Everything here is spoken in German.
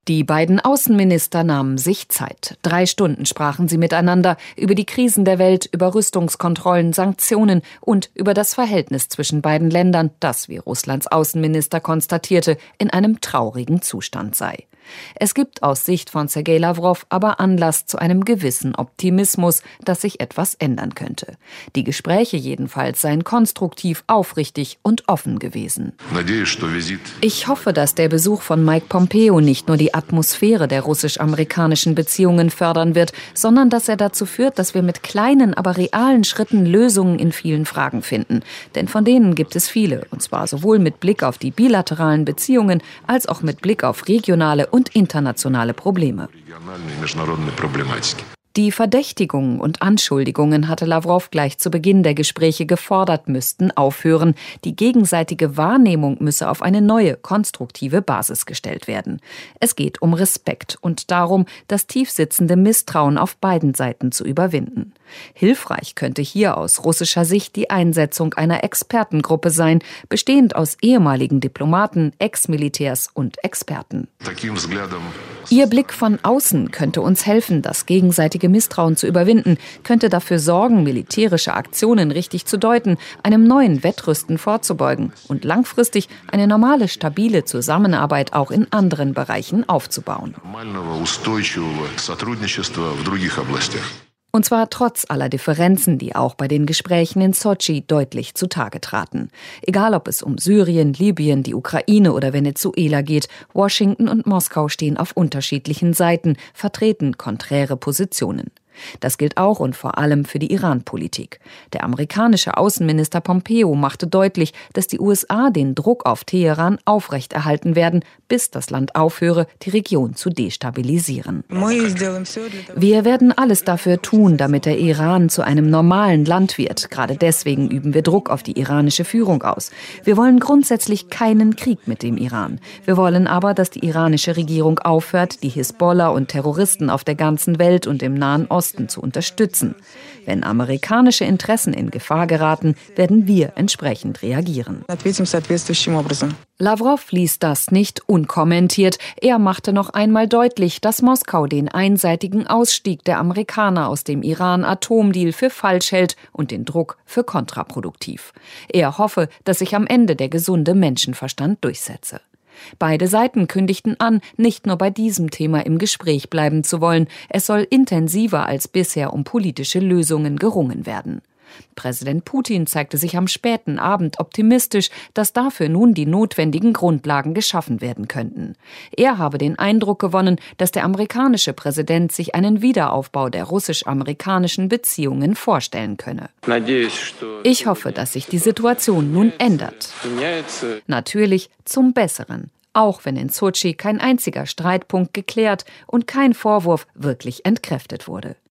Die beiden Außenminister nahmen sich Zeit. 3 Stunden sprachen sie miteinander über die Krisen der Welt, über Rüstungskontrollen, Sanktionen und über das Verhältnis zwischen beiden Ländern, das, wie Russlands Außenminister konstatierte, in einem traurigen Zustand sei. Es gibt aus Sicht von Sergei Lawrow aber Anlass zu einem gewissen Optimismus, dass sich etwas ändern könnte. Die Gespräche jedenfalls seien konstruktiv, aufrichtig und offen gewesen. Ich hoffe, dass der Besuch von Mike Pompeo nicht nur die Atmosphäre der russisch-amerikanischen Beziehungen fördern wird, sondern dass er dazu führt, dass wir mit kleinen, aber realen Schritten Lösungen in vielen Fragen finden. Denn von denen gibt es viele, und zwar sowohl mit Blick auf die bilateralen Beziehungen als auch mit Blick auf regionale und internationale Probleme. Die Verdächtigungen und Anschuldigungen hatte Lawrow gleich zu Beginn der Gespräche gefordert, müssten aufhören. Die gegenseitige Wahrnehmung müsse auf eine neue, konstruktive Basis gestellt werden. Es geht um Respekt und darum, das tiefsitzende Misstrauen auf beiden Seiten zu überwinden. Hilfreich könnte hier aus russischer Sicht die Einsetzung einer Expertengruppe sein, bestehend aus ehemaligen Diplomaten, Ex-Militärs und Experten. Ihr Blick von außen könnte uns helfen, das gegenseitige Misstrauen zu überwinden, könnte dafür sorgen, militärische Aktionen richtig zu deuten, einem neuen Wettrüsten vorzubeugen und langfristig eine normale, stabile Zusammenarbeit auch in anderen Bereichen aufzubauen. Und zwar trotz aller Differenzen, die auch bei den Gesprächen in Sotschi deutlich zutage traten. Egal, ob es um Syrien, Libyen, die Ukraine oder Venezuela geht, Washington und Moskau stehen auf unterschiedlichen Seiten, vertreten konträre Positionen. Das gilt auch und vor allem für die Iran-Politik. Der amerikanische Außenminister Pompeo machte deutlich, dass die USA den Druck auf Teheran aufrechterhalten werden, bis das Land aufhöre, die Region zu destabilisieren. Wir werden alles dafür tun, damit der Iran zu einem normalen Land wird. Gerade deswegen üben wir Druck auf die iranische Führung aus. Wir wollen grundsätzlich keinen Krieg mit dem Iran. Wir wollen aber, dass die iranische Regierung aufhört, die Hisbollah und Terroristen auf der ganzen Welt und im Nahen Osten zu unterstützen. Wenn amerikanische Interessen in Gefahr geraten, werden wir entsprechend reagieren. Lawrow ließ das nicht unkommentiert. Er machte noch einmal deutlich, dass Moskau den einseitigen Ausstieg der Amerikaner aus dem Iran-Atomdeal für falsch hält und den Druck für kontraproduktiv. Er hoffe, dass sich am Ende der gesunde Menschenverstand durchsetze. Beide Seiten kündigten an, nicht nur bei diesem Thema im Gespräch bleiben zu wollen. Es soll intensiver als bisher um politische Lösungen gerungen werden. Präsident Putin zeigte sich am späten Abend optimistisch, dass dafür nun die notwendigen Grundlagen geschaffen werden könnten. Er habe den Eindruck gewonnen, dass der amerikanische Präsident sich einen Wiederaufbau der russisch-amerikanischen Beziehungen vorstellen könne. Ich hoffe, dass sich die Situation nun ändert. Natürlich zum Besseren, auch wenn in Sotschi kein einziger Streitpunkt geklärt und kein Vorwurf wirklich entkräftet wurde.